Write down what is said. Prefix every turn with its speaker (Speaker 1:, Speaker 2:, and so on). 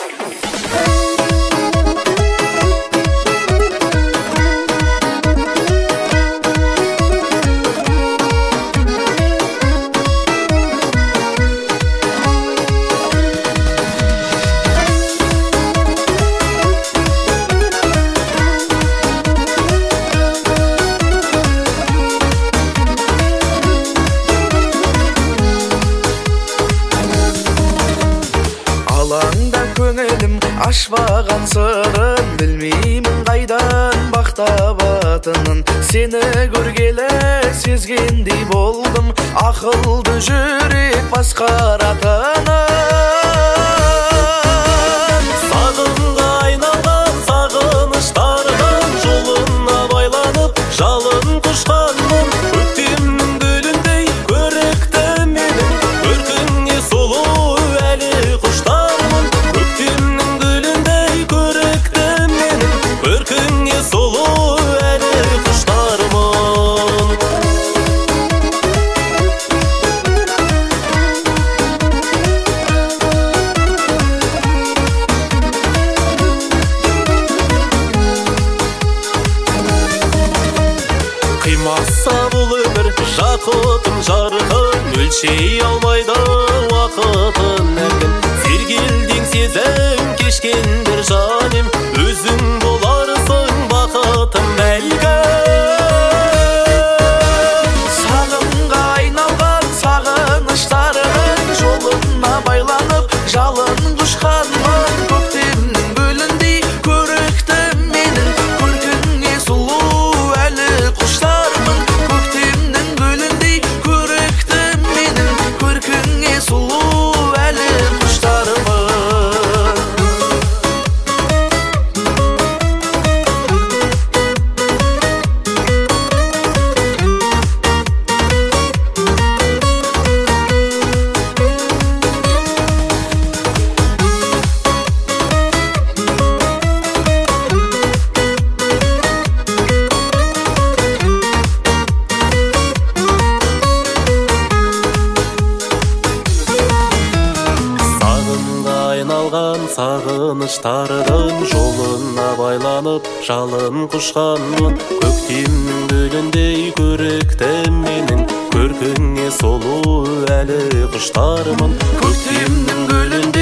Speaker 1: Ашпаған сырын білмеймін қайдан бақтабатынын. Сені көргелі сезгендей болдым, ақылды жүрек басқаратынын. Сағынға айналған сағыныштардың жолына байланып жалын құшқанмын. Көктемнің гүліндей көрікті менің, көркіңе сұлу әлі құштармын. Көктемнің гүліндей көрікті менің, көркіңе сұлу әлі құштармын. Қимаса бұл өмір жақұтын жарқын, өлшей алмайды уақытын әркім. Сергелдең сезім кешкендер жаным, өзің боларсың бақытым бәлкім. Сағымға айналған сағыныштардың жолына байланып жалын құшқанмын. Көктемнің гүліндей көрікті менің, көркіңе сұлу әлі құштармын. Көктемнің гүліндей көрікті менің, көркіңе сұлу әлі құштармын. Сағыныштардың жолына байланып жалын құшқанмын. Көктемнің гүліндей көрікті менің, көркіңе сұлу әлі құштармын. Көктемнің гүліндей